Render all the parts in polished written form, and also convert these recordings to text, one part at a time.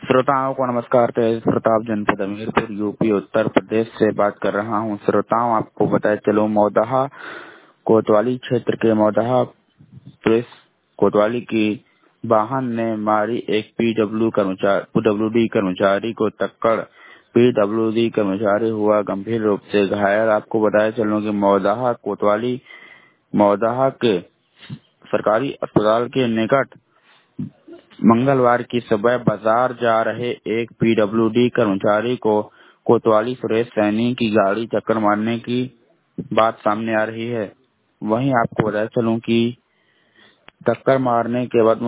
श्रोताओं को नमस्कार। तेज प्रताप, जनपद हमीरपुर, यूपी उत्तर प्रदेश से बात कर रहा हूं। श्रोताओं, आपको बताए चलो, मौदहा कोतवाली क्षेत्र के मौदहा पुलिस कोतवाली की वाहन ने मारी एक पीडब्ल्यूडी कर्मचारी को टक्कर। पीडब्ल्यूडी कर्मचारी हुआ गंभीर रूप से घायल। आपको बताया चलो कि मौदहा के सरकारी अस्पताल के निकट मंगलवार की सुबह बाजार जा रहे एक पीडब्ल्यूडी कर्मचारी को कोतवाली सुरेश सैनी की गाड़ी टक्कर मारने की बात सामने आ रही है। वहीं आपको बताया चलूं कि टक्कर मारने के बाद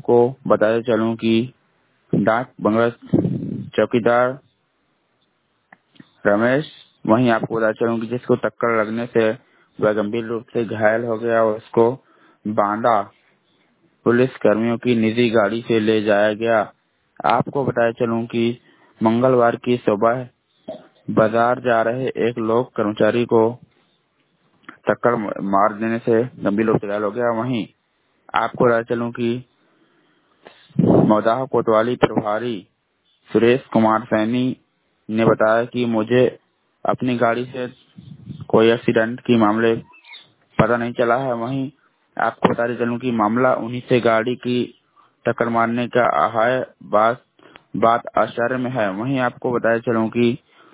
डाक बंगला चौकीदार रमेश, वहीं आपको बताया चलूं कि जिसको टक्कर लगने से वह गंभीर रूप से घायल हो गया और उसको बांदा पुलिस कर्मियों की निजी गाड़ी से ले जाया गया। आपको बताया चलूं कि मंगलवार की सुबह बाजार जा रहे एक लोक कर्मचारी को टक्कर मार देने से गंभीर रूप से घायल हो गया। वहीं आपको बताया चलूं कि मौदाहा कोतवाली प्रभारी सुरेश कुमार सैनी ने बताया कि मुझे अपनी गाड़ी से कोई एक्सीडेंट की मामले पता नहीं चला है। वहीं आपको बताते चलूं कि मामला उन्हीं से गाड़ी की टक्कर मारने का है। बात आश्चर्य में है। वहीं आपको बताया चलूं कि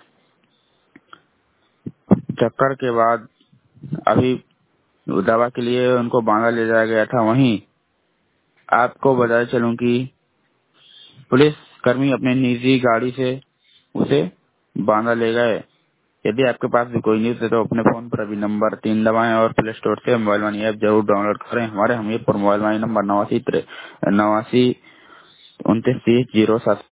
टक्कर के बाद अभी दवा के लिए उनको बांदा ले जाया गया था। वहीं आपको बताया चलूं कि पुलिस कर्मी अपने निजी गाड़ी से उसे बांदा ले गए। यदि आपके पास भी कोई न्यूज है तो अपने फोन पर अभी नंबर 3 दबाएं और प्ले स्टोर से मोबाइल मनी ऐप जरूर डाउनलोड करें। हमारे हमीरपुर मोबाइल मनी नंबर 89 29 29 30 7।